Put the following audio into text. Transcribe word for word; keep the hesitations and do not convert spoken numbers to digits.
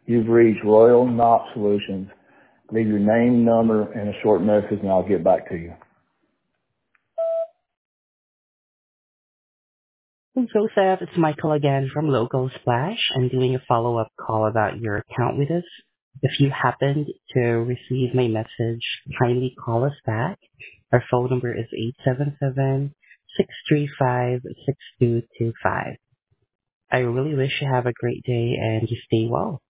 You've reached Royal Knot Solutions. Leave your name, number, and a short message, and I'll get back to you. Hey Joseph, it's Michael again from Local Splash. I'm doing a follow-up call about your account with us. If you happened to receive my message, kindly call us back. Our phone number is eight seven seven, six three five, six two two five. I really wish you have a great day and you stay well.